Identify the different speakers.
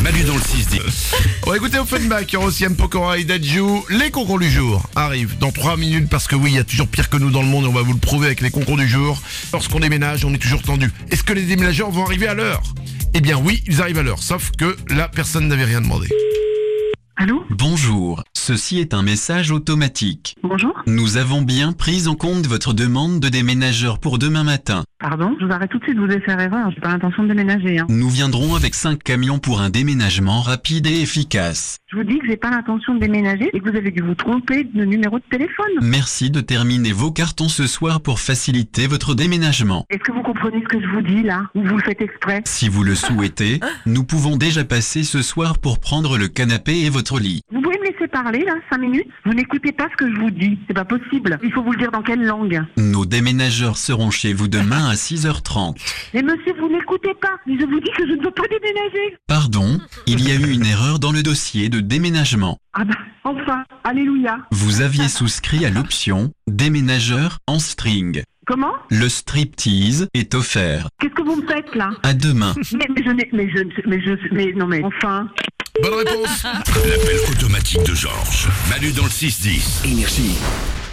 Speaker 1: Manu dans le 6-10.
Speaker 2: On va écouter Offenbach, Rosiem Pokora et Dadju. Les concours du jour arrivent dans 3 minutes parce que oui, il y a toujours pire que nous dans le monde et on va vous le prouver avec les concours du jour. Lorsqu'on déménage, on est toujours tendu. Est-ce que les déménageurs vont arriver à l'heure ? Eh bien oui, ils arrivent à l'heure, sauf que là, personne n'avait rien demandé.
Speaker 3: Allô ?
Speaker 4: Bonjour, ceci est un message automatique.
Speaker 3: Bonjour ?
Speaker 4: Nous avons bien pris en compte votre demande de déménageur pour demain matin.
Speaker 3: Pardon ? Je vous arrête tout de suite, vous devez faire erreur, j'ai pas l'intention de déménager.
Speaker 4: Nous viendrons avec 5 camions pour un déménagement rapide et efficace.
Speaker 3: Je vous dis que j'ai pas l'intention de déménager et que vous avez dû vous tromper de numéro de téléphone.
Speaker 4: Merci de terminer vos cartons ce soir pour faciliter votre déménagement.
Speaker 3: Est-ce que vous comprenez ce que je vous dis là ? Ou vous le faites exprès ?
Speaker 4: Si vous le souhaitez, nous pouvons déjà passer ce soir pour prendre le canapé et votre lit.
Speaker 3: Vous pouvez me laisser parler là, 5 minutes ? Vous n'écoutez pas ce que je vous dis, c'est pas possible. Il faut vous le dire dans quelle langue ?
Speaker 4: Nos déménageurs seront chez vous demain à 6h30.
Speaker 3: Mais monsieur, vous n'écoutez pas. Mais je vous dis que je ne veux pas déménager.
Speaker 4: Pardon, il y a eu une erreur dans le dossier de déménagement.
Speaker 3: Ah bah, enfin, alléluia.
Speaker 4: Vous aviez souscrit à l'option déménageur en string.
Speaker 3: Comment ?
Speaker 4: Le striptease est offert.
Speaker 3: Qu'est-ce que vous me faites là ?
Speaker 4: À demain.
Speaker 3: Mais non mais enfin.
Speaker 2: Bonne réponse.
Speaker 1: L'appel automatique de Georges. Manu dans le 6-10. Énergie.